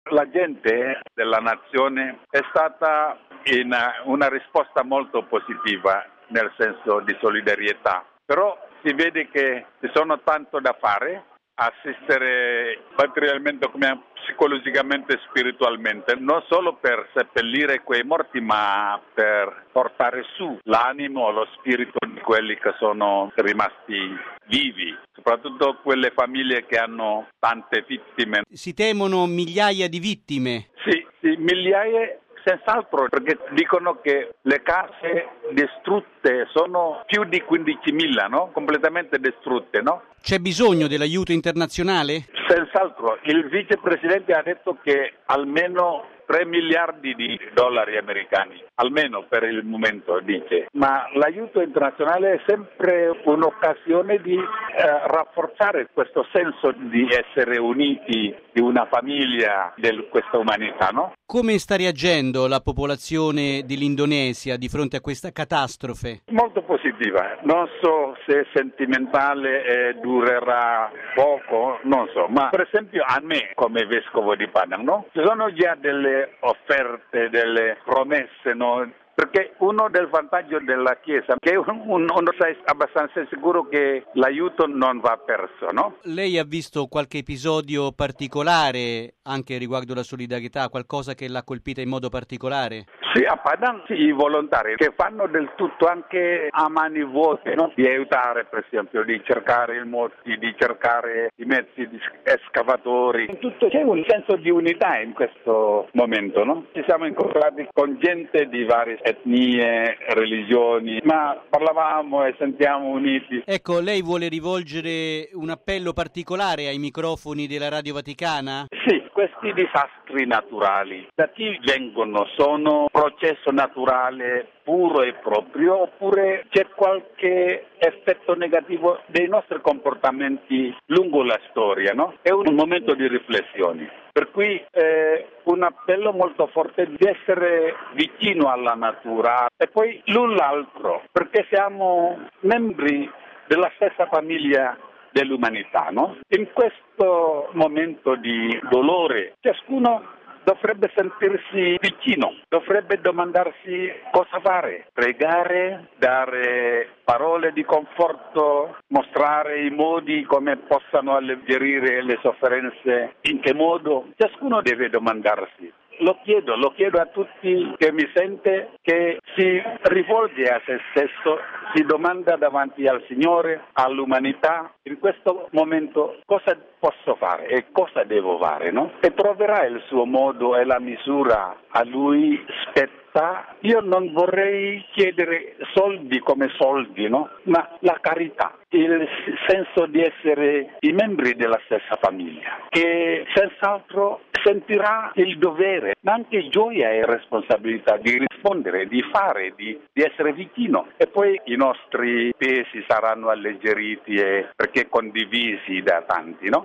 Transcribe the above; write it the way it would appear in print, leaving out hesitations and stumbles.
La gente della nazione è stata in una risposta molto positiva, nel senso di solidarietà, però si vede che ci sono tanto da fare, assistere materialmente come psicologicamente e spiritualmente, non solo per seppellire quei morti, ma per portare su l'animo, lo spirito di quelli che sono rimasti vivi, soprattutto quelle famiglie che hanno tante vittime. Si temono migliaia di vittime. Sì, migliaia senz'altro, perché dicono che le case distrutte sono più di 15.000, no? Completamente distrutte, no? C'è bisogno dell'aiuto internazionale? Senz'altro. Il vicepresidente ha detto che almeno 3 miliardi di dollari americani, almeno per il momento, dice. Ma l'aiuto internazionale è sempre un'occasione di rafforzare questo senso di essere uniti, di una famiglia, di questa umanità, no? Come sta reagendo la popolazione dell'Indonesia di fronte a questa catastrofe? Molto positiva. Non so se è sentimentale e durerà poco, non so. Ma per esempio a me, come vescovo di Padang, no? Ci sono già delle offerte, delle promesse, no? Perché uno del vantaggio della Chiesa è che uno sta abbastanza sicuro che l'aiuto non va perso, no? Lei ha visto qualche episodio particolare anche riguardo la solidarietà, qualcosa che l'ha colpita in modo particolare? Sì, a Padang sì, i volontari che fanno del tutto anche a mani vuote, no? Di aiutare, per esempio, di cercare i mozzi, di cercare i mezzi di escavatori. In tutto c'è un senso di unità in questo momento, no? Ci siamo incontrati con gente di varie etnie, religioni, ma parlavamo e sentiamo uniti. Ecco, lei vuole rivolgere un appello particolare ai microfoni della Radio Vaticana? Sì, questi disastri naturali, da chi vengono? Sono processo naturale puro e proprio oppure c'è qualche effetto negativo dei nostri comportamenti lungo la storia, no? È un momento di riflessione. Per cui un appello molto forte di essere vicino alla natura e poi l'un l'altro, perché siamo membri della stessa famiglia dell'umanità, no? In questo momento di dolore ciascuno dovrebbe sentirsi vicino, dovrebbe domandarsi cosa fare, pregare, dare parole di conforto, mostrare i modi come possano alleggerire le sofferenze, in che modo, ciascuno deve domandarsi. Lo chiedo a tutti che mi sente, che si rivolge a se stesso, si domanda davanti al Signore, all'umanità, in questo momento cosa posso fare e cosa devo fare, no? E troverà il suo modo e la misura a lui spetta. Io non vorrei chiedere soldi come soldi, no? Ma la carità, il senso di essere i membri della stessa famiglia, che senz'altro sentirà il dovere, ma anche gioia e responsabilità di rispondere, di fare, di essere vicino. E poi i nostri pesi saranno alleggeriti perché condivisi da tanti, no?